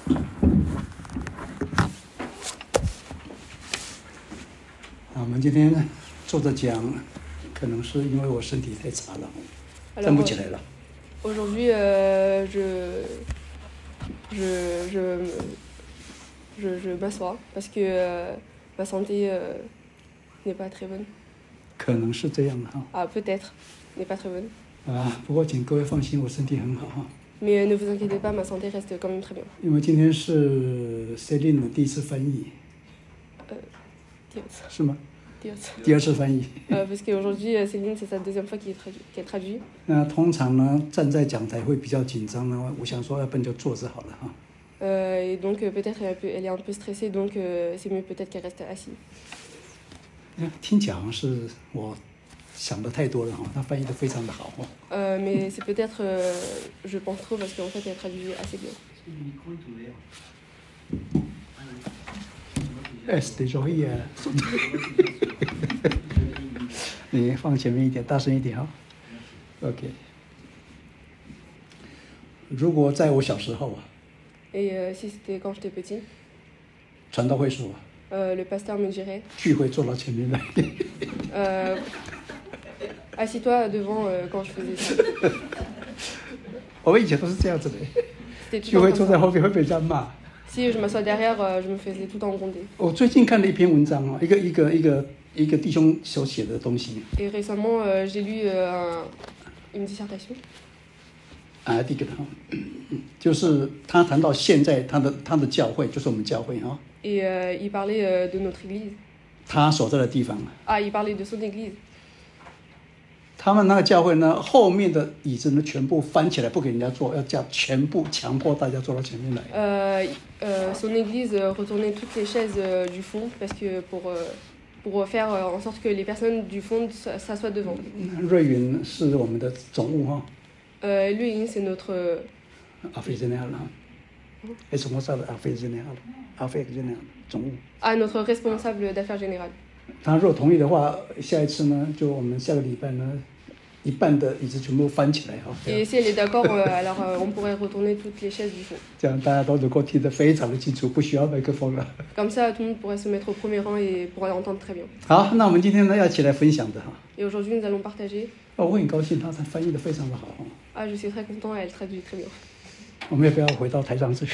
我们今天坐着讲，可能是因为我身体太差了，站不起来了。 Aujourd'hui, je m'assois parce que ma santé n'est pas très bonne. 可能是这样的哈。 Ah, peut-être, n'est pas très bonne. 不过请各位放心，我身体很好哈。 Mais ne vous inquiétez pas, ma santé reste quand même très bien. 因为今天是 Céline 的第一次翻译。 第二次。 是吗？ 第二次。 第二次翻译。 Parce qu'aujourd'hui, Céline, c'est sa deuxième fois qu'elle traduit. 那通常呢，站在讲台会比较紧张呢。我想说，要不然就坐着好了哈。 Et donc peut-être elle est un peu stressée, donc c'est mieux peut-être qu'elle reste assise. 听起来好像是我想的太多了哈，他翻译的非常的好哦。 Mais c'est peut-être je pense trop parce qu'en fait elle traduit assez bien. C'était joli 你放前面一点，大声一点哈。OK。如果在我小时候啊。 Et si c'était quand j'étais petit. 传道会说。 Le pasteur me dirait. 聚会坐到前面来。 Assis-toi devant quand je faisais ça. 我们以前都是这样子的。聚会坐在后面会被人家骂。 Si je m'assois derrière, je me faisais tout engronder. 我最近看了一篇文章哦，一个弟兄所写的东西。 Et récemment, j'ai lu une dissertation. 这个就是他谈到现在他的教会，就是我们教会哈。 Et il parlait de notre église. 他所在的地方。 Ah, il parlait de son église. 他们那个教会呢，后面的椅子呢全部翻起来，不给人家坐，要叫全部强迫大家坐到前面来。 Son église retournait toutes les chaises du fond parce que pour faire en sorte que les personnes du fond s'assoient devant. 瑞云是我们的总务哈。 Lui, c'est notre. Affaires générales. Responsable affaires générales. Affaires générales. 总务。 Ah, notre responsable d'affaires générales. 他如果同意的话，下一次呢，就我们下个礼拜呢，一半的椅子全部翻起来哈。 Et si elle est d'accord, alors on pourrait retourner toutes les chaises du fond. 这样大家都能够听得非常的清楚，不需要麦克风了。 Comme ça, tout le monde pourrait se mettre au premier rang et pourrait entendre très bien. 好，那我们今天呢要一起来分享的哈。 Et aujourd'hui, nous allons partager. 我很高兴他翻译的非常的好。 Ah, je suis très content, elle traduit très bien. 我们要不要回到台上去？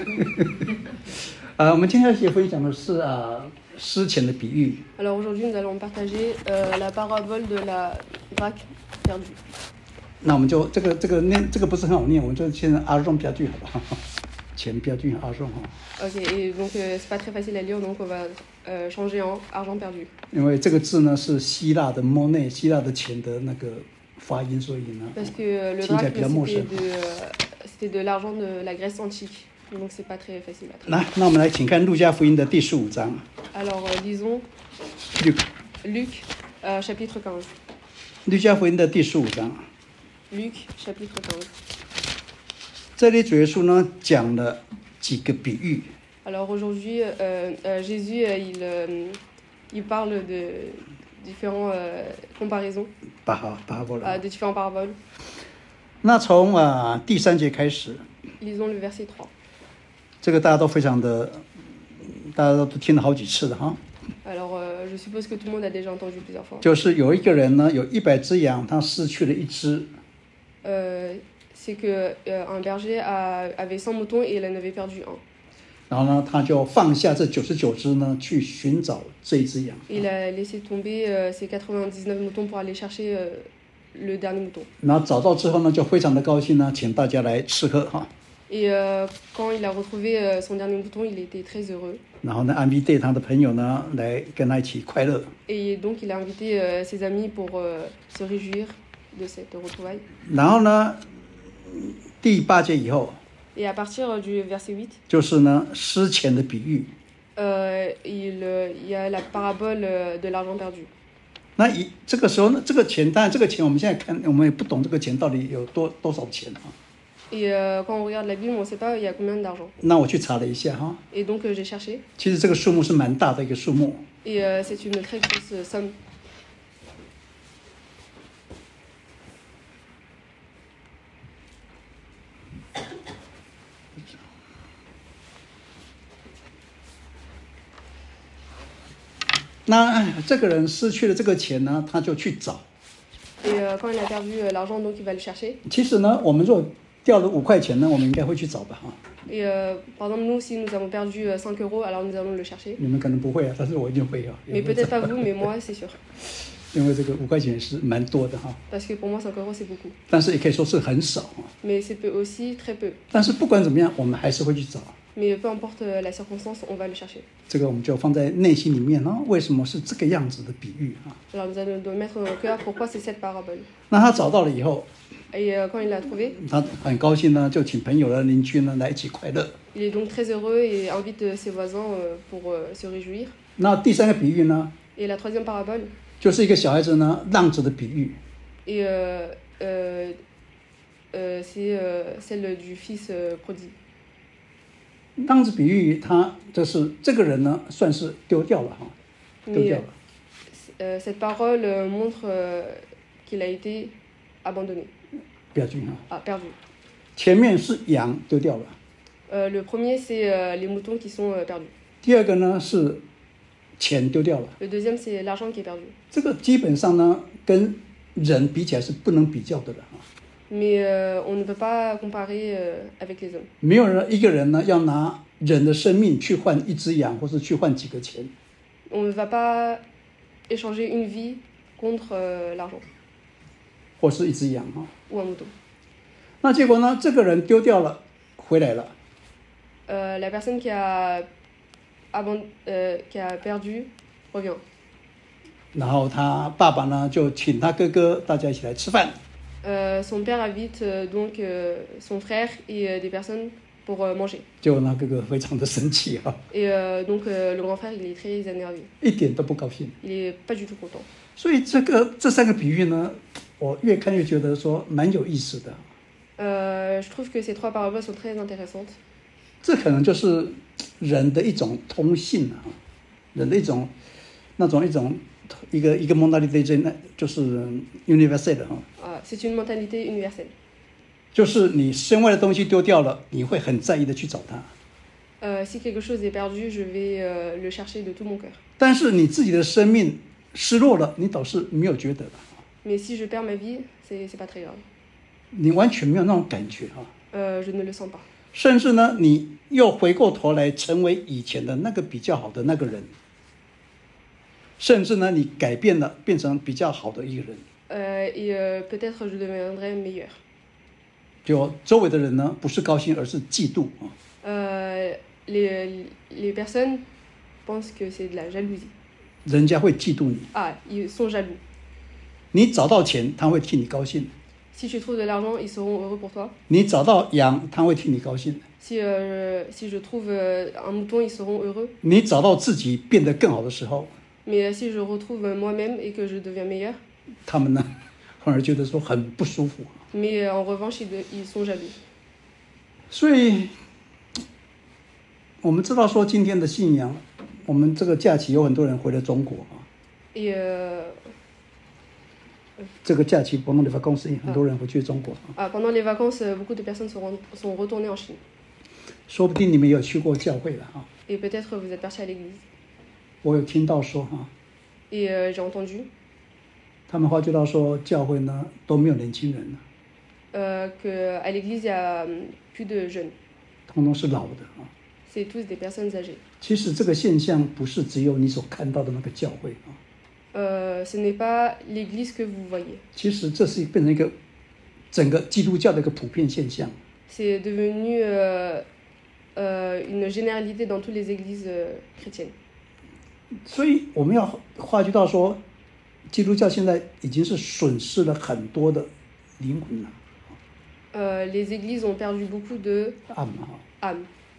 我们今天要分享的是诗钱的比喻。 Alors aujourd'hui, nous allons partager la parabole de la drachme perdue. 那我们就这个念，这个不是很好念，我们就先argent perdu好不好？钱perdu argent 哈。 Ok, et donc c'est pas très facile à lire, donc on va changer en argent perdu. 因为这个字呢是希腊的 money， 希腊的钱的那个发音，所以呢。 Parce que le drachme c'était de l'argent de la Grèce antique, donc c'est pas très facile à traduire. 那我们来请看路加福音的第15章。 Alors lisons Luc chapitre 15. 路加福音的第15章。 Luc chapitre 15. 这里主耶稣呢讲了几个比喻。 Alors aujourd'hui, Jésus il parle de différentes comparaisons. De différentes paraboles. 那从第3节开始。 Lisons le verset 3. 这个大家都非常的，大家都听了好几次的哈。 Alors je suppose que tout le monde a déjà entendu plusieurs fois. 就是有一个人呢，有100只羊，他失去了1只。 C'est que un berger avait 100 moutons et il en avait perdu un. 然后呢，他就放下这99只呢，去寻找这一只羊。 Il a laissé tomber ses 99 moutons pour aller chercher le dernier mouton. 然后找到之后呢，就非常的高兴呢，请大家来吃喝哈。 Et quand il a retrouvé son dernier mouton, il était très heureux. 然后呢，invité他的朋友呢，来跟他一起快乐。 Et donc il a invité ses amis pour se réjouir de cette retrouvaille. 然后呢，第8节以后。 Et à partir du verset 8. 就是呢，失钱的比喻。 il y a la parabole de l'argent perdu. 那这个时候呢，这个钱，当然这个钱我们现在看，我们也不懂这个钱到底有多少钱啊。 Et quand on regarde la Bible, on ne sait pas il y a combien d'argent. 那我去查了一下哈。 Et donc j'ai cherché. 其实这个数目是蛮大的一个数目。 Et c'est une très grosse somme. 那这个人失去了这个钱呢，他就去找。 Et quand il a perdu l'argent, donc il va le chercher. 其实呢，我们若掉了5块钱呢，我们应该会去找吧，哈。 Et par exemple, nous, si nous avons perdu 5 euros, alors nous allons le chercher. 你们可能不会啊，但是我一定会啊。 Mais peut-être pas vous, mais moi, c'est sûr. 因为这个5块钱是蛮多的哈。 Parce que pour moi, 5 euros, c'est beaucoup. 但是也可以说是很少啊。 Mais c'est aussi très peu. 但是不管怎么样，我们还是会去找。 Mais peu importe la circonstance, on va le chercher. 这个我们就放在内心里面啊，为什么是这个样子的比喻啊？ Alors nous allons le mettre dans le cœur. Pourquoi c'est cette parabole? 那他找到了以后， Et quand il l'a trouvé, 他很高兴呢，就请朋友的邻居呢来一起快乐。 il est donc très heureux et invite ses voisins pour se réjouir. 那第3个比喻呢， Et la troisième parabole, 就是一个小孩子呢浪子的比喻。 et c'est celle du fils prodigue. 浪子比喻，他就是这个人呢，算是丢掉了哈，丢掉了。 Cette parole montre qu'il a été abandonné. Perdu. Perdu. 前面是羊丢掉了。 Le premier, c'est les moutons qui sont perdus. 第二个呢是钱丢掉了。 Le deuxième, c'est l'argent qui est perdu. 这个基本上呢，跟人比起来是不能比较的了哈。 Mais on ne peut pas comparer avec les hommes. 没有人一个人呢要拿人的生命去换一只羊，或是去换几个钱。 On ne va pas échanger une vie contre l'argent. 或是一只羊哈。 Ou un mouton. 那结果呢，这个人丢掉了，回来了。 La personne qui a perdu revient. 然后他爸爸呢就请他哥哥大家一起来吃饭。 Son père invite donc son frère et des personnes pour manger. 结果呢，哥哥非常的生气哈。 Et donc le grand frère il est très énervé. 一点都不高兴。 Il est pas du tout content. 所以这3个比喻呢，我越看越觉得说蛮有意思的。 Je trouve que ces 3 paraboles sont très intéressantes. 这可能就是人的一种通性啊，人的一种一个 mentalité， 就是 universal 的哈。 C'est une mentalité universelle. 就是你身外的东西丢掉了，你会很在意的去找它。 Si quelque chose est perdu, je vais le chercher de tout mon cœur. 但是你自己的生命失落了，你倒是没有觉得的。 Mais si je perds ma vie, c'est pas très grave. 你完全没有那种感觉哈。 Je ne le sens pas. 甚至呢，你又回过头来成为以前的那个比较好的那个人。甚至呢，你改变了，变成比较好的一个人。 Et peut-être je deviendrai meilleur. 就周围的人呢，不是高兴，而是嫉妒啊。 Les personnes pensent que c'est de la jalousie. 人家会嫉妒你。 Ils sont jaloux. 你找到钱，他会替你高兴。 Si tu trouves de l'argent, ils seront heureux pour toi. 你找到羊，他会替你高兴。 Si je trouve un mouton, ils seront heureux. 你找到自己变得更好的时候。 Mais si je retrouve moi-même et que je deviens meilleur. 他们呢，反而觉得说很不舒服。 Mais en revanche, ils sont jaloux. 所以，我们知道说今天的信仰，我们这个假期有很多人回了中国啊。 Et 这个假期pendant les vacances，很多人回去中国。 Pendant les vacances, beaucoup de personnes sont retournées en Chine. 说不定你们有去过教会了啊。 Et peut-être vous êtes partis à l'église. 我有听到说哈。 Et j'ai entendu. 他们发觉到说教会呢都没有年轻人了。 qu'à l'église il y a plus de jeunes. 通通是老的啊。 C'est tous des personnes âgées. 其实这个现象不是只有你所看到的那个教会啊。 Ce n'est pas l'église que vous voyez. 其实这是变成一个整个基督教的一个普遍现象。 C'est devenu une généralité dans toutes les églises chrétiennes. 所以我们要发觉到说，基督教现在已经是损失了很多的灵魂了。 Les églises ont perdu beaucoup de âmes.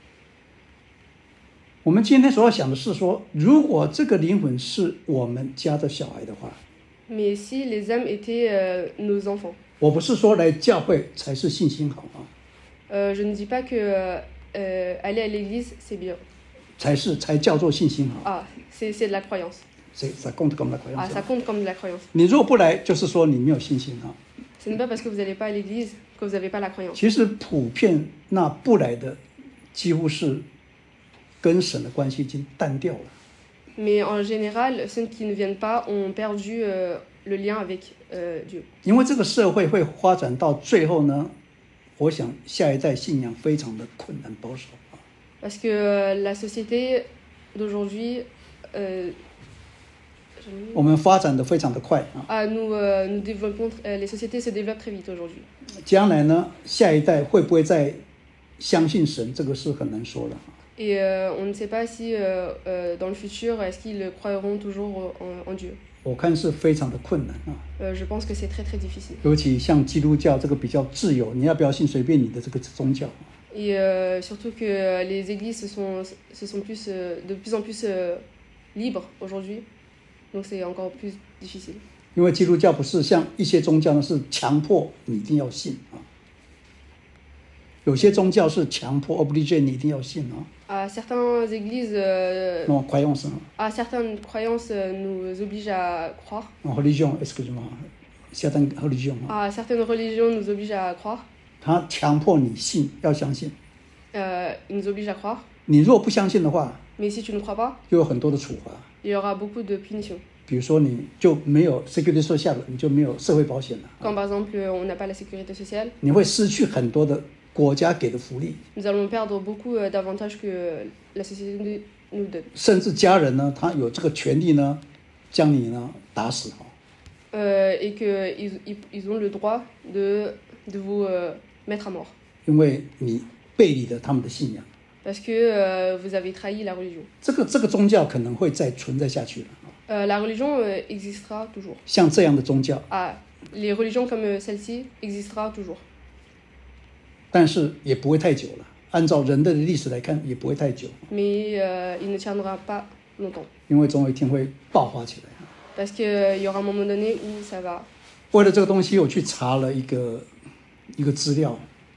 我们今天所要想的是说，如果这个灵魂是我们家的小孩的话， Mais si les âmes étaient nos enfants. 我不是说来教会才是信心好啊。 Je ne dis pas que aller à l'église c'est bien. 才叫做信心好。c'est de la croyance. Ça compte comme la croyance. Ça compte comme de la croyance. 你如果不来，就是说你没有信心啊。 Ce n'est pas parce que vous n'allez pas à l'église que vous n'avez pas la croyance. 其实普遍那不来的，几乎是跟神的关系已经淡掉了。 Mais en général, ceux qui ne viennent pas ont perdu le lien avec Dieu. 因为这个社会会发展到最后呢，我想下一代信仰非常的困难保守啊。 Parce que la société d'aujourd'hui, 我们发展的非常的快啊。 nous développons, les sociétés se développent très vite aujourd'hui. 将来呢，下一代会不会再相信神，这个是很难说的。 Et on ne sait pas si dans le futur, est-ce qu'ils croiront toujours en Dieu. 我看是非常的困难啊。 Je pense que c'est très très difficile. 尤其像基督教这个比较自由，你要不要信随便你的这个宗教。 Et surtout que les églises se sont de plus en plus libres aujourd'hui. Donc c'est encore plus difficile. 因为基督教不是像一些宗教呢，是强迫你一定要信啊。有些宗教是强迫 obligé 你一定要信啊。 À certaines églises, Non, croyance. à certaines croyances nous obligent à croire. Religion, excuse-moi. Certaines religions. À certaines religions nous obligent à croire. 它强迫你信，要相信。 Ils nous obligent à croire. 你如果不相信的话， Mais si tu ne crois pas, 就有很多的处罚。 il y aura beaucoup de punitions. 比如说，你就没有 sécurité sociale，你就没有社会保险了。 Quand par exemple on n'a pas la sécurité sociale, 你会失去很多的国家给的福利。 nous allons perdre beaucoup d'avantages que la société nous donne. 甚至家人呢，他有这个权利呢，将你呢打死哈。 Et qu'ils ont le droit de vous mettre à mort. 因为你背离了他们的信仰。 Parce que vous avez trahi la religion. 这个宗教可能会再存在下去了。 La religion existera toujours. 像这样的宗教。 Les religions comme celle-ci existera toujours. 但是也不会太久了，按照人类的历史来看，也不会太久。 Mais il ne tiendra pas longtemps. 因为总有一天会爆发起来。 Parce qu'il y aura un moment donné où ça va. 为了这个东西，我去查了一个资料。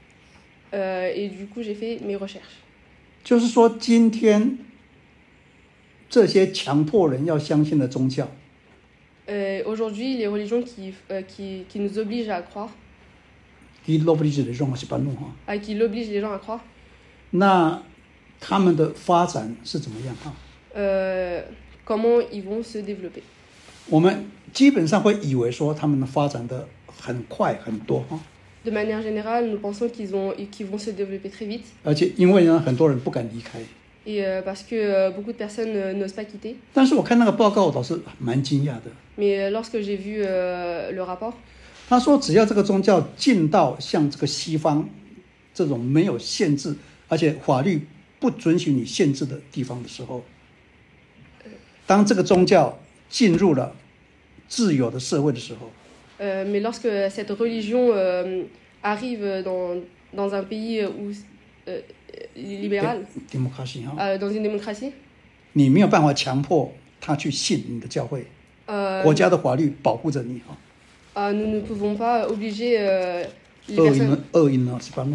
Et du coup, j'ai fait mes recherches. 就是说，今天这些强迫人要相信的宗教。 Aujourd'hui, les religions qui nous obligent à croire. Qui l'oblige les gens à se battre. Qui l'oblige les gens à croire. 那他们的发展是怎么样啊 ？Comment ils vont se développer? 我们基本上会以为说他们的发展的很快很多哈。 De manière générale, nous pensons qu'ils vont se développer très vite. 而且因为呢，很多人不敢离开。 Et parce que beaucoup de personnes n'osent pas quitter. 但是我看那个报告，我倒是蛮惊讶的。 Mais lorsque j'ai vu le rapport. 他说，只要这个宗教进到像这个西方这种没有限制，而且法律不准许你限制的地方的时候，当这个宗教进入了自由的社会的时候， mais lorsque cette religion arrive dans un pays où libéral, dans une démocratie, 你没有办法强迫他去信你的教会，国家的法律保护着你哈。 nous ne pouvons pas obliger les personnes. Eux, ils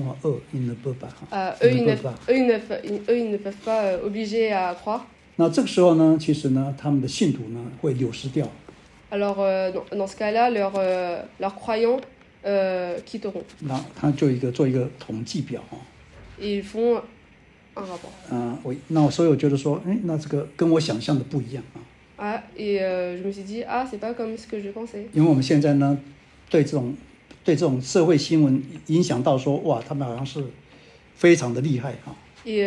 ne peuvent pas obliger à croire. 那这个时候呢，其实呢，他们的信徒呢会流失掉。 Alors dans ce cas-là, leurs croyants quitteront. 那他就做一个统计表哈。 Ils font un rapport. 那所以我觉得说，那这个跟我想象的不一样啊。 Et je me suis dit, c'est pas comme ce que je pensais. 因为我们现在呢，对这种社会新闻影响到说，哇，他们好像是非常的厉害哈。 Et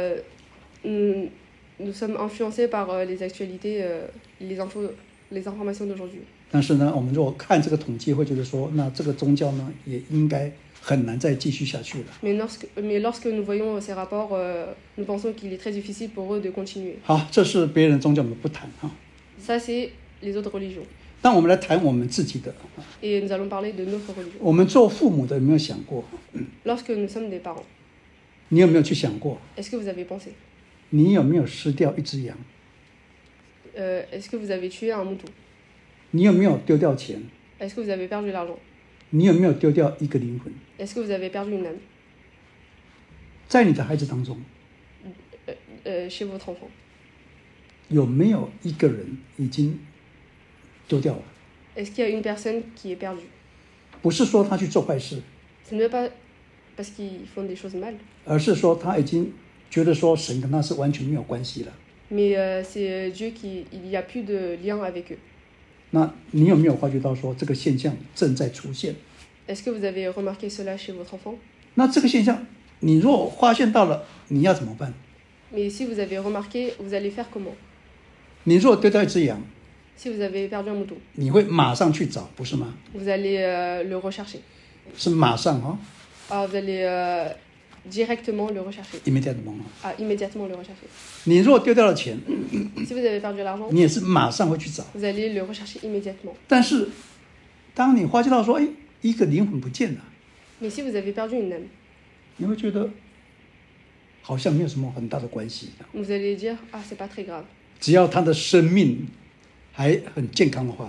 nous sommes influencés par les actualités, les informations d'aujourd'hui. 但是呢，我们如果看这个统计，会觉得说，那这个宗教呢，也应该很难再继续下去了。 Mais lorsque nous voyons ces rapports, nous pensons qu'il est très difficile pour eux de continuer. 好，这是别人宗教我们不谈哈。 Ça c'est les autres religions. 但我们来谈我们自己的。 Et nous allons parler de notre religion. 我们做父母的有没有想过？ Lorsque nous sommes des parents. 你有没有去想过？ Est-ce que vous avez pensé? 你有没有失掉一只羊？ Est-ce que vous avez tué un mouton? 你有没有丢掉钱？ Est-ce que vous avez perdu l'argent? 你有没有丢掉一个灵魂？ Est-ce que vous avez perdu une âme? 在你的孩子当中， chez votre enfant. 有没有一个人已经丢掉了？ Est-ce qu'il y a une personne qui est perdue? 不是说他去做坏事， Ce n'est pas parce qu'ils font des choses mal. 而是说他已经觉得说神跟他是完全没有关系了。 Mais c'est Dieu il n'y a plus de lien avec eux. 那你有没有发觉到说这个现象正在出现？ Est-ce que vous avez remarqué cela chez votre enfant? 那这个现象，你如果发现到了，你要怎么办？ Mais si vous avez remarqué, vous allez faire comment? 你如果丢掉一只羊， Si vous avez perdu un mouton, 你会马上去找，不是吗？ vous allez le rechercher. 是马上哈、 Alors vous allez directement le rechercher. immediately 啊。 Immédiatement le rechercher. 你如果丢掉了钱， Si vous avez perdu l'argent, 你也是马上会去找。 vous allez le rechercher immédiatement. 但是，当你发觉到说，哎，一个灵魂不见了， Mais si vous avez perdu une âme, 你会觉得好像没有什么很大的关系。 vous allez dire ah c'est pas très grave. 只要他的生命还很健康的话，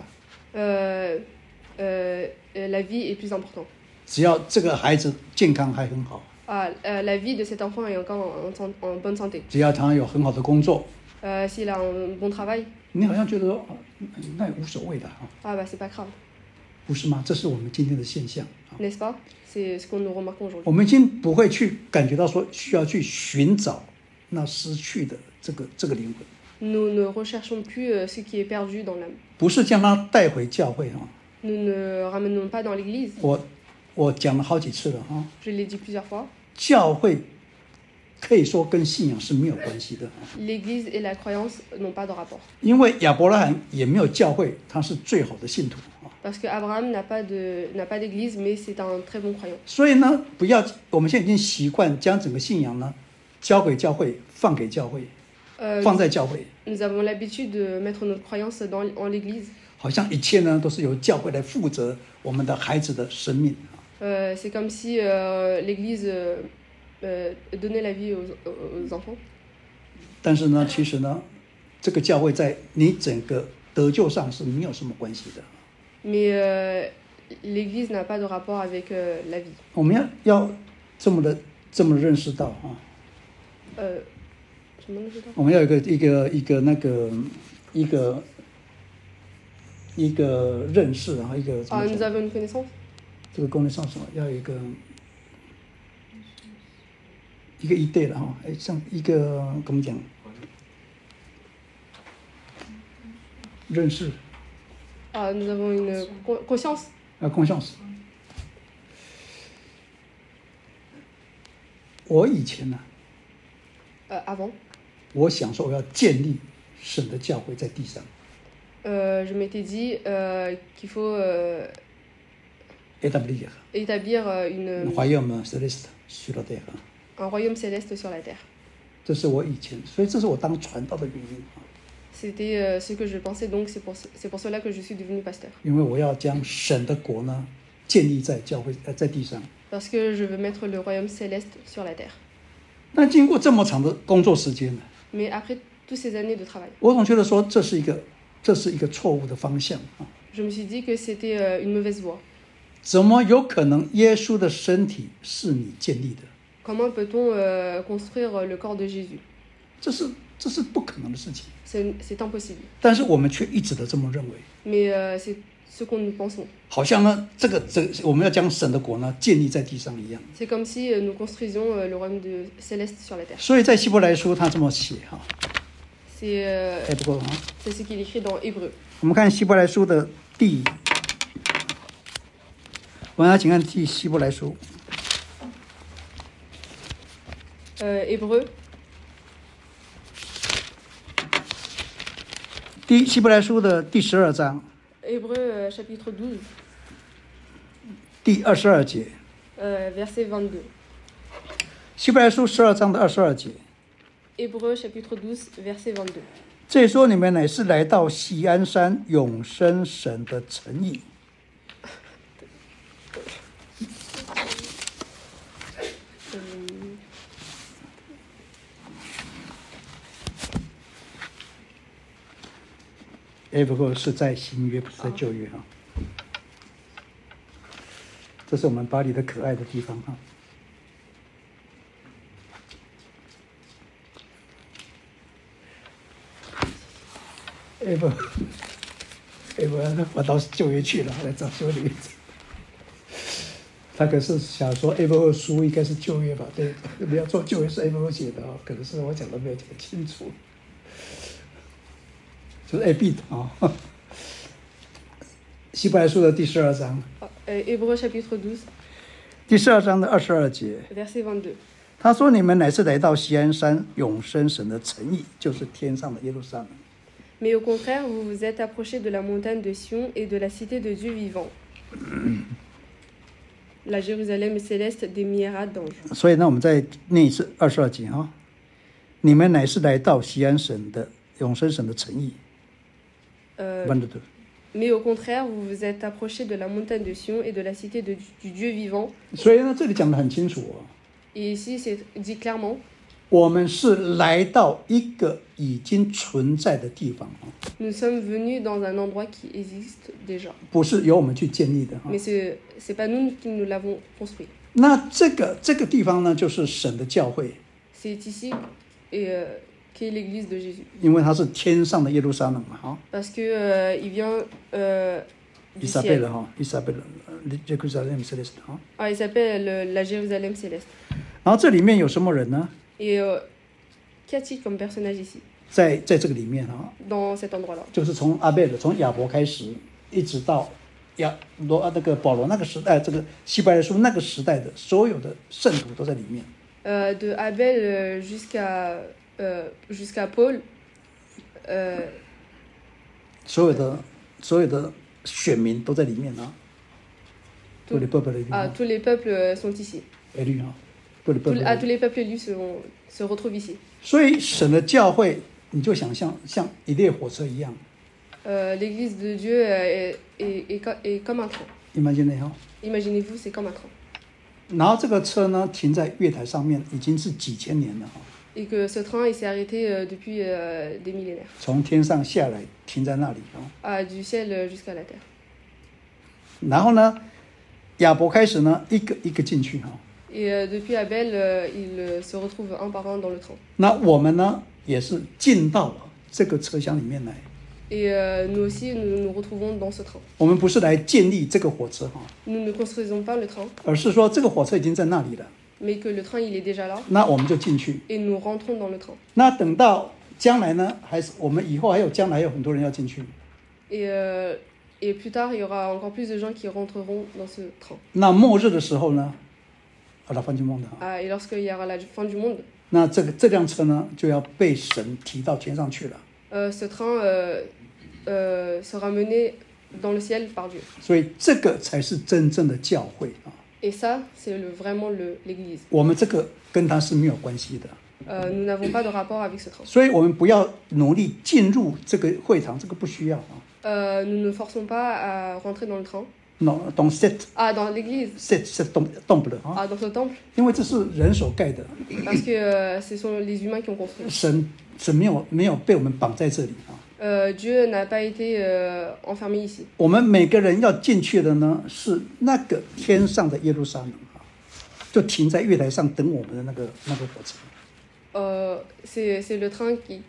La vie est plus importante. 只要这个孩子健康还很好， Ah, la vie de cet enfant est encore en bonne santé. 只要他有很好的工作， S'il a un bon travail, 你好像觉得说，那也无所谓的啊， ah bah c'est pas grave, 不是吗？这是我们今天的现象啊。 n'est-ce pas? C'est ce que nous remarquons aujourd'hui. 我们已经不会去感觉到说需要去寻找那失去的这个灵魂， Nous ne recherchons plus ce qui est perdu dans l'âme. 不是将他带回教会啊。 Nous ne ramenons pas dans l'église. 我讲了好几次了啊， Je l'ai dit plusieurs fois. 教会可以说跟信仰是没有关系的啊， L'église et la croyance n'ont pas de rapport. 因为亚伯拉罕也没有教会，他是最好的信徒啊。 Parce qu'Abraham n'a pas d'église, mais c'est un très bon croyant. 所以呢，不要，我们现在已经习惯将整个信仰呢交给教会，放给教会，放在教会， Nous avons l'habitude de mettre notre croyance en l'église. 好像一切呢都是由教会来负责我们的孩子的生命。 C'est comme si l'église donnait la vie aux enfants. 但是呢，其实呢，这个教会在你整个得救上是没有什么关系的。 Mais l'église n'a pas de rapport avec la vie. 我们要这么认识到啊， 什么东西的？ 我们要有一个认识啊，一个怎 Ah, 么 nous 讲？ avons une connaissance. 这个功能上什么？要有一个idée了哈，像一个怎么讲？认识 Ah, nous avons une conscience. conscience。我以前呢， Avant, 我想说我要建立神的教会在地上。 je m'étais dit qu'il faut établir établir un royaume céleste sur la terre。 un royaume céleste sur la terre. 这是我以前，所以这是我当传道的原因啊。 C'était ce que je pensais, donc c'est pour cela que je suis devenu pasteur. 因为我要将神的国呢建立在教会在地上。 Parce que je veux mettre le royaume céleste sur la terre. 那经过这么长的工作时间呢， Mais après toutes ces années de travail, 我总觉得说这是一个错误的方向啊。 je me suis dit que c'était une mauvaise voie. 怎么有可能耶稣的身体是你建立的？ Comment peut-on construire le corps de Jésus? 这是不可能的事情。 C'est impossible. 但是我们却一直的这么认为， Mais c'est ce que nous pensons. 好像呢我们要将神的国呢建立在地上一样。 C'est comme si nous construisions le royaume céleste sur la terre. 所以在希伯来书他这么写哈， C'est 不过啊， ce qu'il écrit dans Hébreu. 我们看希伯来书的我们要请看希伯来书 Hébreu, 希伯来书的第12章 Hébreu chapitre 12, 第22节， verset 22. 希伯来书12章的22节， Hébreu chapitre 12, verset 22. 这里说你们乃是来到锡安山永生神的城邑。不过是在新约，不是在旧约哈。这是我们巴黎的可爱的地方哈。我到旧约去了，来找修理。他可是想说 A 书应该是旧约吧？对，不要做旧约是 A 写的啊，可能是我讲的没有讲清楚。 就是 habit 啊。希伯来书的第12章， Hébreux chapitre 12, 第12章的22节， verset 22. 他说：“你们乃是来到锡安山永生神的城邑，就是天上的耶路撒冷。” Mais au contraire, vous vous êtes approchés de la montagne de Sion et de la cité de Dieu vivant, la Jérusalem céleste des myriades d'anges. 所以呢，我们再念一次22节哈，你们乃是来到锡安神的永生神的城邑。 Mais au contraire, vous vous êtes approchés de la montagne de Sion et de la cité du Dieu vivant. 所以呢，这里讲得很清楚哦， Et ici, c'est dit clairement, 我们是来到一个已经存在的地方啊， nous sommes venus dans un endroit qui existe déjà. 不是由我们去建立的哈。 Mais c'est pas nous qui nous l'avons construit. 那这个地方呢，就是神的教会， C'est ici qu'est l'église de Jésus. 因为它是天上的耶路撒冷嘛哈。 Parce que il vient du 伊莎贝 ciel. 勒哈，伊莎贝勒，Jerusalem Celeste 哈。 Ah, il s'appelle la Jérusalem céleste. 然后这里面有什么人呢？ Et qu'y a-t-il comme personnage ici, 在这个里面哈， dans cet endroit-là? 就是从阿贝勒，从亚伯开始，一直到那个保罗那个时代，这个希伯来书那个时代的所有的圣徒都在里面。 De Abel jusqu'à Paul, 所有的选民都在里面啊。tous les peuples élus tous les peuples sont ici. élus 啊，tous les peuples élus。 Tous les peuples élus se retrouvent ici. 所以神的教会，你就想象像一列火车一样。 L'église de Dieu est comme un train. Imaginez 哈。 Imaginez-vous, c'est comme un train. 然后这个车呢停在月台上面，已经是几千年了哈。 Et que ce train, il s'est arrêté depuis des millénaires. 从天上下来停在那里啊。 Du ciel jusqu'à la terre. 然后呢，亚伯开始呢一个一个进去哈。 Et depuis Abel, ils se retrouvent un par un dans le train. 那我们呢也是进到了这个车厢里面来。 Et nous aussi, nous nous retrouvons dans ce train. 我们不是来建立这个火车哈， Nous ne construisons pas le train, 而是说这个火车已经在那里了， mais que le train, il est déjà là, 那我们就进去。 et nous rentrons dans le train. 那等到将来呢，还是我们以后还有将来有很多人要进去。 Et plus tard, il y aura encore plus de gens qui rentreront dans ce train. 那末日的时候呢，la fin du monde 哈， Et lorsqu'il y aura la fin du monde, 那这辆车呢就要被神提到天上去了。 ce train sera mené dans le ciel par Dieu. 所以这个才是真正的教会啊。 Et ça, c'est vraiment l'église. 我们这个跟它是没有关系的， Nous n'avons pas de rapport avec ce train. 所以我们不要努力进入这个会堂，这个不需要啊。 Nous ne forçons pas à rentrer dans le train. Non, dans cette dans l'église. cette temple 啊， dans ce temple. 因为这是人手盖的， Parce que ce sont les humains qui ont construit. 神没有被我们绑在这里啊。 Dieu n'a pas été enfermé ici. 我们每个人要进去的呢，是那个天上的耶路撒冷啊，就停在月台上等我们的那个火车。 C'est le train qui.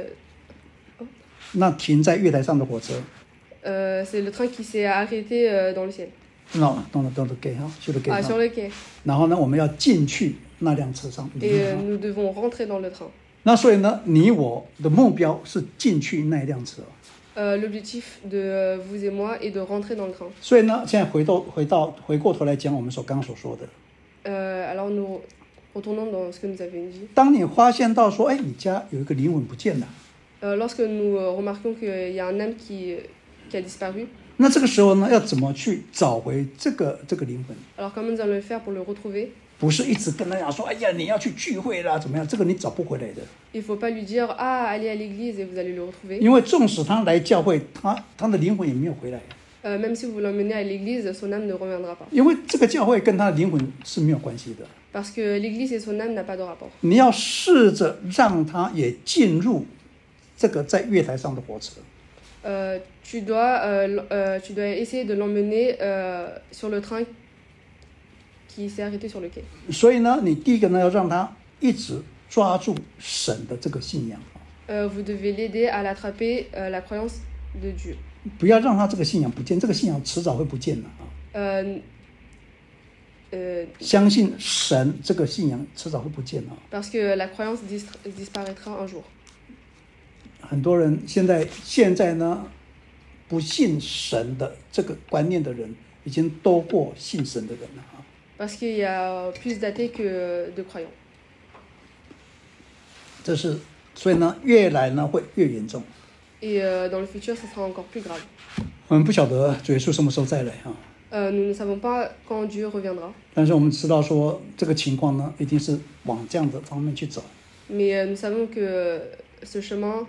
那停在月台上的火车， c'est le train qui s'est arrêté dans le ciel. dans le quai 哈，sur le quai sur le quai. 然后呢，我们要进去那辆车上里 Et 面啊。 nous devons rentrer dans le train. 那所以呢，你我的目标是进去那一辆车。 L'objectif de vous et moi est de rentrer dans le train. 所以呢，现在回过头来讲我们刚刚所说的。 Alors nous retournons dans ce que nous avions dit. 当你发现到说，哎，你家有一个灵魂不见了， Lorsque nous remarquons qu'il y a un âme qui a disparu, 那这个时候呢，要怎么去找回这个灵魂？ alors comment nous allons le faire pour le retrouver? 不是一直跟他讲说，哎呀，你要去聚会啦，怎么样？这个你找不回来的。 Il ne faut pas lui dire ah allez à l'église et vous allez le retrouver. 因为纵使他来教会，他的灵魂也没有回来。 Même si vous l'emmenez à l'église, son âme ne reviendra pas. 因为这个教会跟他的灵魂是没有关系的。 Parce que l'église et son âme n'a pas de rapport. 你要试着让他也进入这个在月台上的火车。 Tu dois essayer de l'emmener sur le train qui s'est arrêté sur le quai. 所以呢，你第一个呢，要让他一直抓住神的这个信仰。 Vous devez l'aider à l'attraper la croyance de Dieu. 不要让他这个信仰不见，这个信仰迟早会不见的啊。相信神这个信仰迟早会不见的。 Parce que la croyance disparaîtra un jour. 很多人现在呢，不信神的这个观念的人，已经多过信神的人了啊。 Parce qu'il y a plus d'athées que de croyants. 这是，所以呢，越来呢会越严重。 Et dans le futur, ça sera encore plus grave. 我们不晓得主耶稣什么时候再来啊。 Nous ne savons pas quand Dieu reviendra. 但是我们知道说，这个情况呢，一定是往这样的方面去走。 Mais nous savons que ce chemin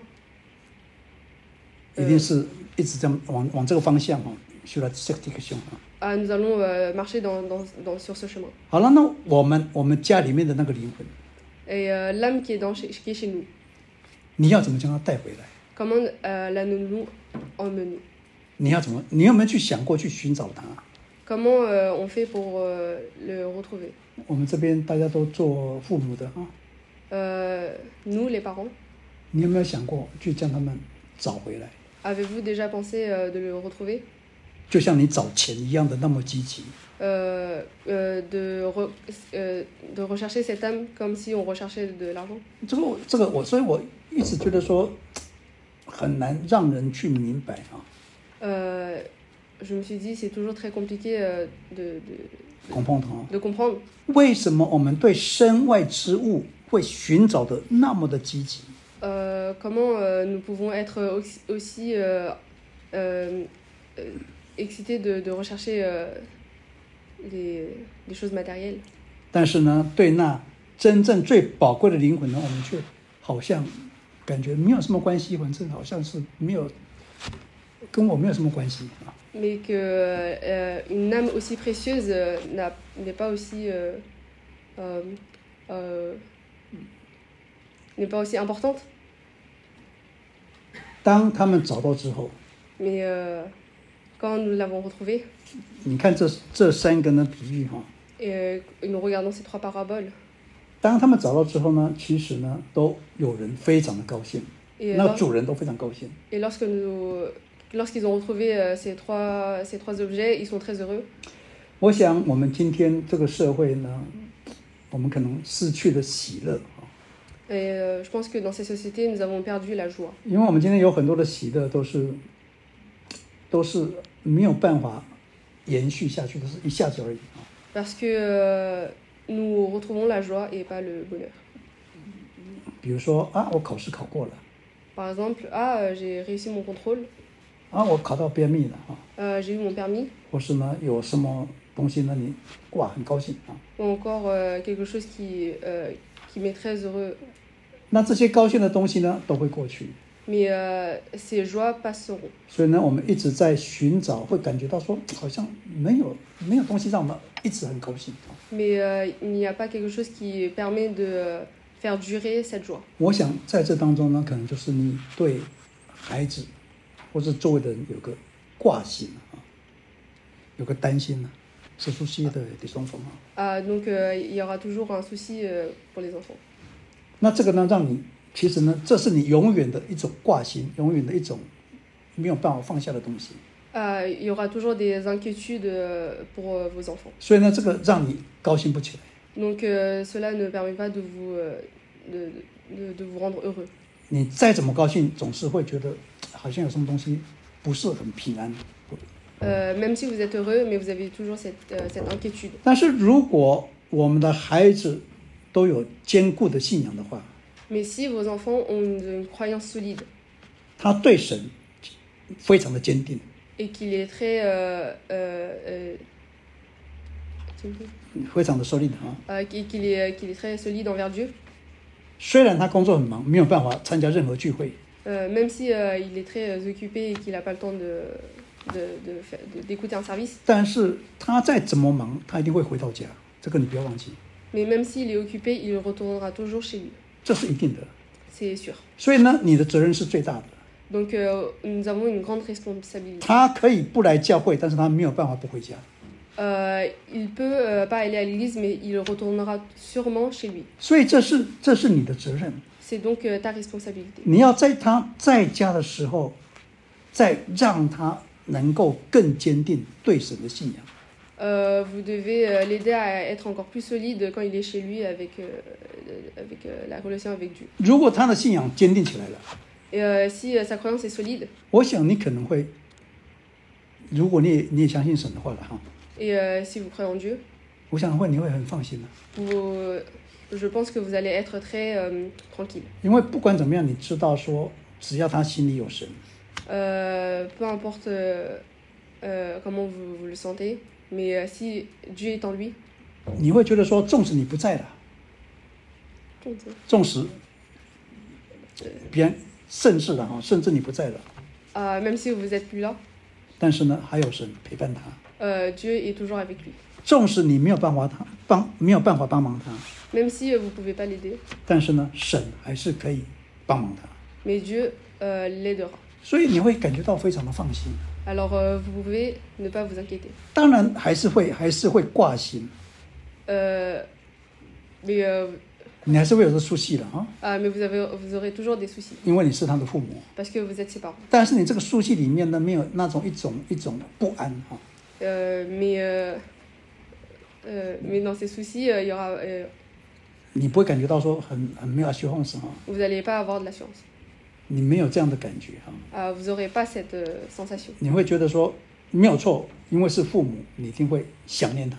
一定是一直这样往这个方向啊，去了这个direction啊。 nous allons marcher sur ce chemin. 好了，那我们家里面的那个灵魂， Et l'âme qui est chez nous, 你要怎么将它带回来？ comment l'allons-nous emmener? 你有没有去想过去寻找它？ Comment on fait pour le retrouver? 我们这边大家都做父母的啊， Nous, les parents, 你有没有想过去将他们找回来？ avez-vous déjà pensé de le retrouver? 就像你找钱一样的那么积极。 De rechercher cette âme comme si on recherchait de l'argent. 所以我一直觉得说很难让人去明白啊。 Je me suis dit c'est toujours très compliqué de comprendre. 为什么我们对身外之物会寻找的那么的积极？ Comment nous pouvons être aussi excités de rechercher les choses matérielles. 但是呢，对那真正最宝贵的灵魂呢，我们却好像感觉没有什么关系，反正好像是没有跟我没有什么关系啊。 Mais que une âme aussi précieuse n'est pas aussi n'est pas aussi importante. 当他们找到之后， Mais quand nous l'avons retrouvé, 你看这三个呢比喻哈， et nous regardons ces 3 paraboles. 当他们找到之后呢，其实呢都有人非常的高兴， Et 那主人都非常高兴。 Et lorsqu'ils ont retrouvé ces trois objets, ils sont très heureux. 我想我们今天这个社会呢，我们可能失去了喜乐啊， Et je pense que dans ces sociétés, nous avons perdu la joie. 因为我们今天有很多的喜乐都是没有办法延续下去的，是一下子而已啊。 Parce que nous retrouvons la joie et pas le bonheur. 比如说啊，我考试考过了， Par exemple, j'ai réussi mon contrôle, 啊，我考到编密了啊， j'ai eu mon permis, 或是呢有什么东西呢，你哇很高兴啊。 ou encore quelque chose qui m'est très heureux. 那这些高兴的东西呢都会过去， Mais ces joies passeront. 所以呢，我们一直在寻找，会感觉到说好像没有东西让我们一直很高兴啊。 Mais il n'y a pas quelque chose qui permet de faire durer cette joie. 我想在这当中呢，可能就是你对孩子或者周围的人有个挂心啊，有个担心啊，是熟悉的双方啊。 Donc il y aura toujours un souci pour les enfants. 那这个呢，让你其实呢，这是你永远的一种挂心，永远的一种没有办法放下的东西。 Il y aura toujours des inquiétudes pour vos enfants. 所以呢，这个让你高兴不起来。 Donc cela ne permet pas de vous rendre heureux. 你再怎么高兴，总是会觉得好像有什么东西不是很平安。 Même si vous êtes heureux, mais vous avez toujours cette inquiétude. 但是如果我们的孩子都有坚固的信仰的话， Mais si vos enfants ont une croyance solide 他对神非常的坚定， et qu'il est très 非常的 solid 啊。 qu'il est très solide envers Dieu, 虽然他工作很忙，没有办法参加任何聚会， même si il est très occupé et qu'il n'a pas le temps d'écouter un service, 但是他再怎么忙，他一定会回到家，这个你不要忘记， mais même s'il est occupé, il retournera toujours chez lui. 这是一定的。 C'est sûr. 所以呢，你的责任是最大的。 Donc nous avons une grande responsabilité. 他可以不来教会，但是他没有办法不回家。 Il peut pas aller à l'église, mais il retournera sûrement chez lui. 所以这是你的责任。 C'est donc ta responsabilité. 你要在他在家的时候，再让他能够更坚定对神的信仰。 Vous devez l'aider à être encore plus solide quand il est chez lui avec la relation avec Dieu. 如果他的信仰坚定起来了， Et si sa croyance est solide, 我想你可能会，如果你也相信神的话了哈， et si vous croyez en Dieu, 我想你会很放心的， je pense que vous allez être très tranquille. 因为不管怎么样，你知道说，只要他心里有神， Peu importe comment vous le sentez, mais si Dieu est en lui, 你会觉得说，纵使你不在了，纵使别人甚至了哈，甚至你不在了， même si vous n'êtes plus là, 但是呢，还有神陪伴他。 Dieu est toujours avec lui. 纵使你没有办法没有办法帮忙他， Même si vous ne pouvez pas l'aider, 但是呢，神还是可以帮忙他， mais Dieu l'aidera. 所以你会感觉到非常的放心。 Alors vous pouvez ne pas vous inquiéter. 当然还是会挂心， Mais 你还是会有这出戏的啊， mais vous aurez toujours des soucis 因为你是他的父母。 parce que vous êtes ses parents. 但是你这个出戏里面呢，没有那种一种不安哈。 Mais dans ces soucis, il y aura, 你不会感觉到说很没有assurance哈， vous n'allez pas avoir de l'assurance. 你没有这样的感觉哈， Vous n'aurez pas cette sensation. 你会觉得说没有错，因为是父母，你一定会想念他。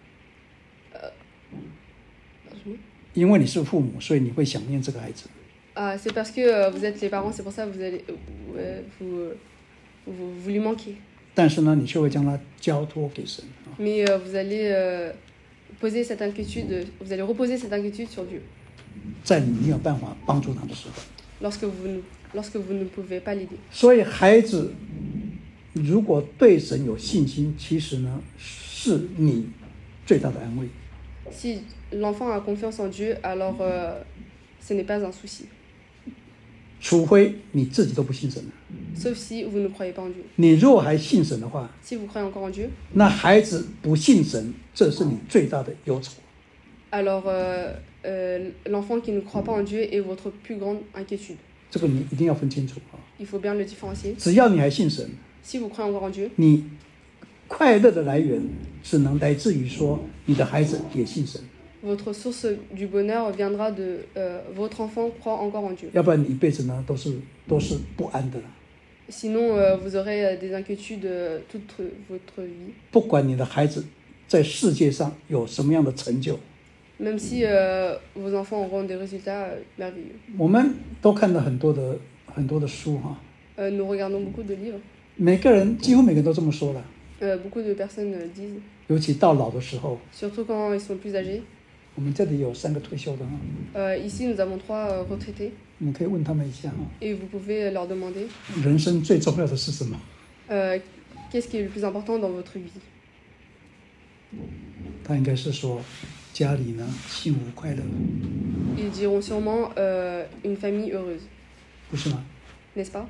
因为你是父母，所以你会想念这个孩子。 C'est parce que vous êtes les parents, c'est pour ça que vous allez vous lui manquez. 但是呢，你却会将他交托给神啊。 Mais vous allez poser cette inquiétude, vous allez reposer cette inquiétude sur Dieu. 在你没有办法帮助他的时候， Lorsque vous ne pouvez pas l'aider. 所以孩子如果对神有信心，其实呢是你最大的安慰。 Si l'enfant a confiance en Dieu, alors ce n'est pas un souci. 除非你自己都不信神了， Sauf si vous ne croyez pas en Dieu. 你如果还信神的话， Si vous croyez encore en Dieu, 那孩子不信神，这是你最大的忧愁。 alors l'enfant qui ne croit pas en Dieu est votre plus grande inquiétude. 这个你一定要分清楚啊！ Il faut bien le différencier. 只要你还信神， Si vous croyez encore en Dieu, 你快乐的来源只能来自于说你的孩子也信神， votre source du bonheur viendra de votre enfant croit encore en Dieu. 要不然你一辈子呢都是不安的了。 Sinon, vous aurez des inquiétudes toute votre vie. 不管你的孩子在世界上有什么样的成就， Même si vos enfants auront des résultats merveilleux. 我们都看了很多的书哈， Nous regardons beaucoup de livres. 几乎每个人都这么说了， Beaucoup de personnes disent, 尤其到老的时候， surtout quand ils sont plus âgés. 我们这里有3个退休的哈， Ici, nous avons 3 retraités 你可以问他们一下哈， et vous pouvez leur demander 人生最重要的是什么？ qu'est-ce qui est le plus important dans votre vie. 他应该是说家里呢幸福快乐， Ils diront sûrement une famille heureuse, 不是吗？ n'est-ce pas?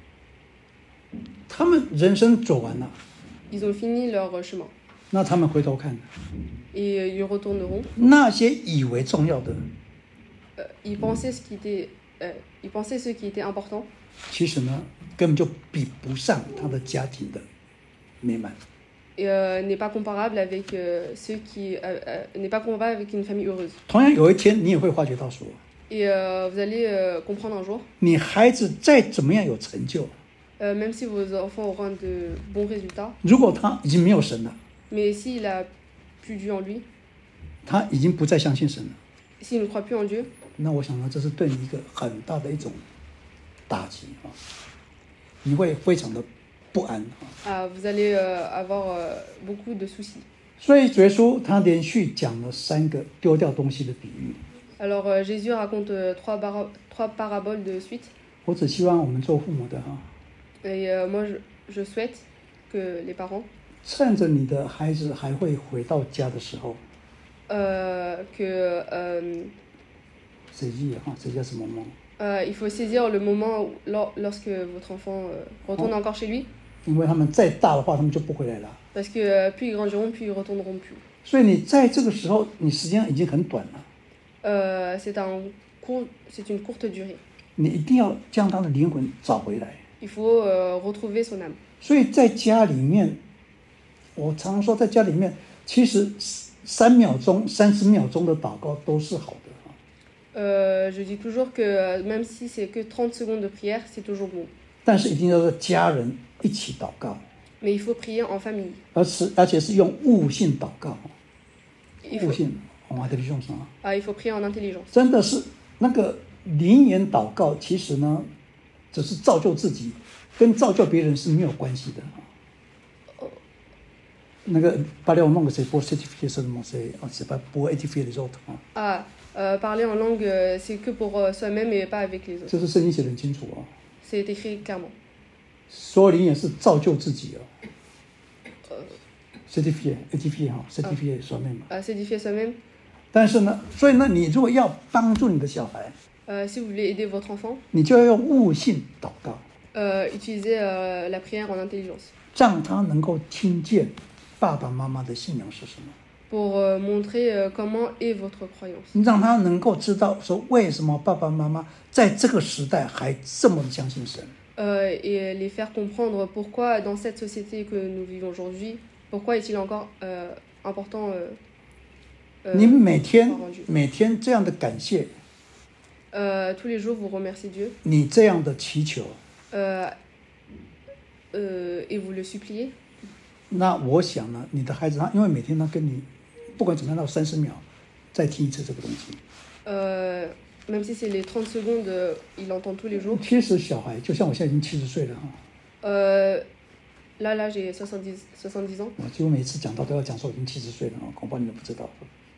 他们人生走完了， Ils ont fini leur chemin 那他们回头看， et ils retourneront. 那些以为重要的， Ils pensaient ce qui était important, 其实呢根本就比不上他的家庭的美满。 et n'est pas comparable avec ceux qui n'est pas comparable avec une famille heureuse. 同样有一天你也会发觉到说， Et vous allez comprendre un jour, 你孩子再怎么样有成就， même si vos enfants auront de bons résultats, 如果他已经没有神了， mais s'il a plus Dieu en lui, 他已经不再相信神了， s'il ne croit plus en Dieu, 那我想呢，这是对你一个很大的一种打击啊，你会非常的不安啊。 vous allez avoir beaucoup de soucis. 所以主耶稣他连续讲了3个丢掉东西的比喻。 Alors Jésus raconte 3 paraboles de suite. 我只希望我们做父母的哈， Et moi, je souhaite que les parents, 趁着你的孩子还会回到家的时候， que 谁记哈？谁叫什么梦？ il faut saisir le moment lorsque votre enfant retourne encore chez lui, 因为他们再大的话，他们就不回来了。 parce que plus ils grandiront, plus ils retourneront plus. 所以你在这个时候，你时间已经很短了， C'est une courte durée. 你一定要将他的灵魂找回来。 Il faut retrouver son âme. 所以在家里面，我常说，在家里面，其实3秒钟、30秒钟的祷告都是好的啊。 Je dis toujours que même si c'est que 30 secondes de prière, c'est toujours bon. 但是一定要是家人一起祷告， Mais il faut prier en famille. 而且是用悟性祷告， Il 悟 faut, 性，我们还得用什么？ il faut prier en intelligence. 真的是那个灵言祷告，其实呢，只是造就自己，跟造就别人是没有关系的。那个parler en langue, c'est pour certifier seulement, c'est pas pour édifier les autres. Parler en langue, c'est que pour soi-même et pas avec les autres. 这是圣经写得很清楚啊。 C'est écrit clairement. 所有灵言是造就自己啊。certifier, édifier 哈，certifier soi-même. S'édifier soi-même. 但是呢，所以呢，你如果要帮助你的小孩， Si vous voulez aider votre enfant, 你就要用悟性祷告， utilisez la prière en intelligence 让他能够听见爸爸妈妈的信仰是什么。 pour montrer comment est votre croyance. 让他能够知道说为什么爸爸妈妈在这个时代还这么的相信神。 Et les faire comprendre pourquoi dans cette société que nous vivons aujourd'hui, pourquoi est-il encore important 你每天 croire en Dieu. 每天这样的感谢， Tous les jours vous remerciez Dieu 你这样的祈求， et vous le suppliez. 那我想呢，你的孩子他因为每天他跟你不管怎么样到30秒，再听一次这个东西。 Même si c'est les 30 secondes, il entend tous les jours. 其实小孩就像我现在已经70岁了哈， Là, j'ai 70 ans. 我几乎每次讲到都要讲说我已经70岁了啊，恐怕你们不知道。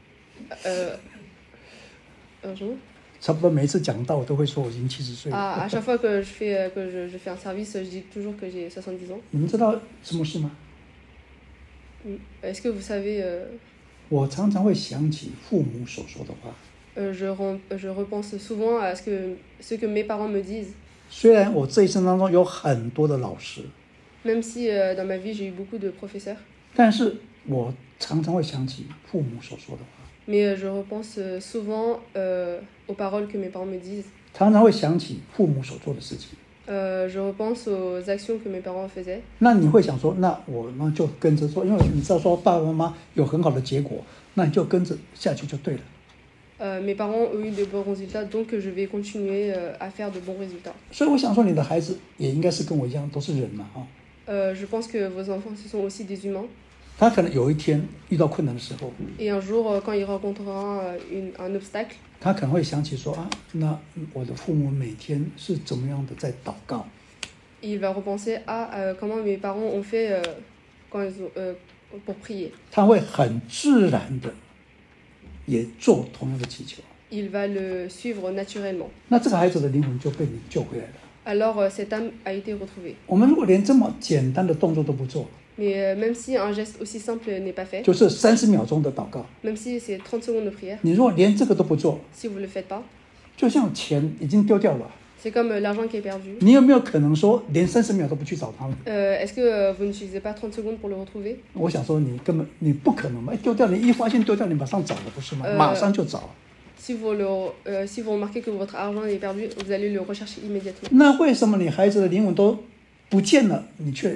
Bonjour. 差不多每一次讲到我都会说我已经70岁了。 À chaque fois que je fais un service, je dis toujours que j'ai 70 ans. 你们知道什么事吗？ Est-ce que vous savez, 我常常会想起父母所说的话。 je repense souvent à ce que mes parents me disent. 虽然我这一生当中有很多的老师， Même si dans ma vie j'ai eu beaucoup de professeurs, 但是我常常会想起父母所说的话， mais je repense souvent aux paroles que mes parents me disent. 常常会想起父母所做的事情。 Je repense aux actions que mes parents faisaient. 那你会想说，那我呢就跟着做，因为你知道说爸爸妈妈有很好的结果，那你就跟着下去就对了。 Mes parents ont eu de bons résultats, donc je vais continuer à faire de bons résultats. 所以我想说，你的孩子也应该是跟我一样，都是人嘛啊。 Je pense que vos enfants, ce sont aussi des humains. 他可能有一天遇到困难的时候， Et un jour, quand il rencontrera un obstacle, 他可能会想起说啊，那我的父母每天是怎么样的在祷告。 il va repenser à comment mes parents ont fait quand ils ont, pour prier. 他会很自然的也做同样的祈求。 Il va le suivre naturellement. 那这个孩子的灵魂就被你救回来了。 Alors cette âme a été retrouvée. 我们如果连这么简单的动作都不做， Mais même si un geste aussi simple n'est pas fait, 就是30秒钟的祷告， même si c'est 30 secondes de prière, 你如果连这个都不做， si vous ne le faites pas, 就像钱已经丢掉了， c'est comme l'argent qui est perdu. 你有没有可能说连30秒都不去找他们？ Est-ce que vous n'utilisez pas 30 secondes pour le retrouver? 我想说你根本你不可能嘛，丢掉你一发现丢掉你马上找的不是吗？马上就找。 Si vous remarquez que votre argent est perdu, vous allez le rechercher immédiatement. 那为什么你孩子的灵魂都不见了，你却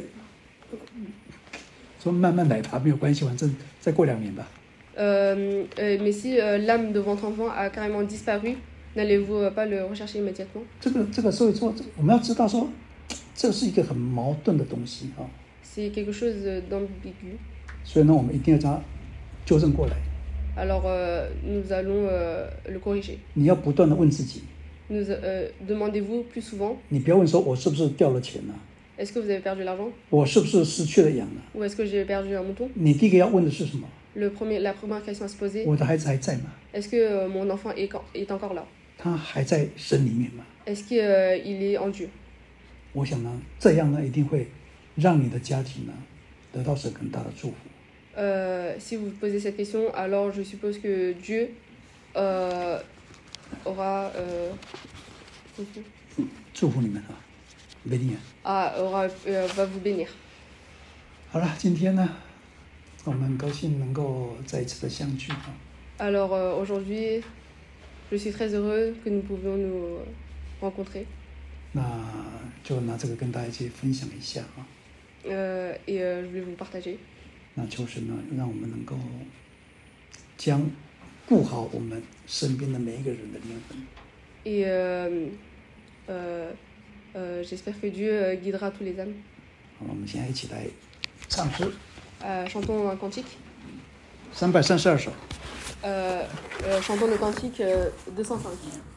说慢慢来吧，没有关系，反正再过2年吧。 Mais si l'âme de votre enfant a carrément disparu, n'allez-vous pas le rechercher immédiatement? 这个所以说我们要知道说，这是一个很矛盾的东西啊。 C'est quelque chose d'ambigu. 所以呢，我们一定要将它纠正过来。 Alors nous allons le corriger. 你要不断的问自己， Demandez-vous plus souvent, 你不要问说我是不是掉了钱了， est-ce que vous avez perdu l'argent? 我是不是失去了羊了？ Ou est-ce que j'ai perdu un mouton? 你第一个要问的是什么？ La première question à se poser, 我的孩子还在吗？ est-ce que mon enfant est encore là? 他还在神里面吗？ Est-ce qu'il est en Dieu? 我想呢，这样呢一定会让你的家庭呢得到神很大的祝福。 Si vous posez cette question, alors je suppose que Dieu aura 祝福你们啊，美丽啊。 va vous bénir. 好了，今天呢，我们很高兴能够再一次的相聚啊。 Alors aujourd'hui, je suis très heureux que nous pouvions nous rencontrer. 那就拿这个跟大家一起分享一下啊。 Et je vais vous partager. 那求神呢，让我们能够将顾好我们身边的每一个人的灵魂。 Et j'espère que Dieu guidera tous les âmes. 好，我们现在一起来唱诗。 Chantons un cantique. 332首。 Chantons le cantique 205.